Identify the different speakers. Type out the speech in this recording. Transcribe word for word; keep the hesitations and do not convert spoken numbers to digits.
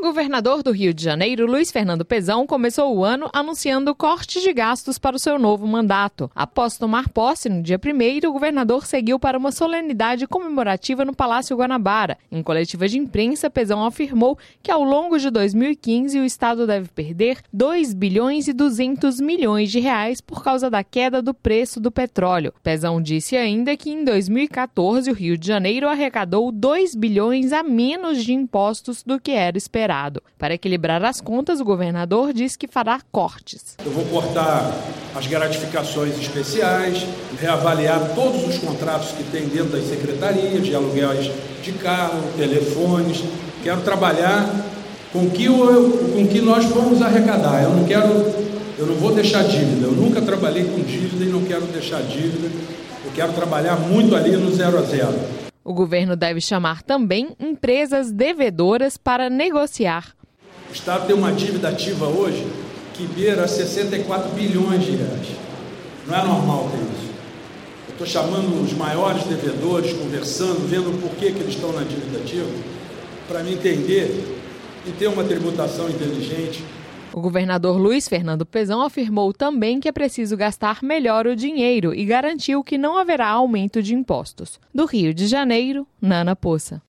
Speaker 1: governador do Rio de Janeiro, Luiz Fernando Pezão, começou o ano anunciando cortes de gastos para o seu novo mandato. Após tomar posse no dia primeiro, o governador seguiu para uma solenidade comemorativa no Palácio Guanabara. Em coletiva de imprensa, Pezão afirmou que ao longo de dois mil e quinze o Estado deve perder dois bilhões e duzentos milhões de reais por causa da queda do preço do petróleo. Pezão disse ainda que em dois mil e quatorze o Rio de Janeiro arrecadou dois bilhões a menos de impostos do que era esperado. Para equilibrar as contas, o governador diz que fará cortes.
Speaker 2: Eu vou cortar as gratificações especiais, reavaliar todos os contratos que tem dentro das secretarias, de aluguéis de carro, telefones. Quero trabalhar com que o com que nós vamos arrecadar. Eu não quero, eu não vou deixar dívida. Eu nunca trabalhei com dívida e não quero deixar dívida. Eu quero trabalhar muito ali no zero a zero.
Speaker 1: O governo deve chamar também empresas devedoras para negociar.
Speaker 2: O Estado tem uma dívida ativa hoje que beira sessenta e quatro bilhões de reais. Não é normal ter isso. Eu estou chamando os maiores devedores, conversando, vendo por que, que eles estão na dívida ativa, para me entender e ter uma tributação inteligente.
Speaker 1: O governador Luiz Fernando Pezão afirmou também que é preciso gastar melhor o dinheiro e garantiu que não haverá aumento de impostos. Do Rio de Janeiro, Nana Poça.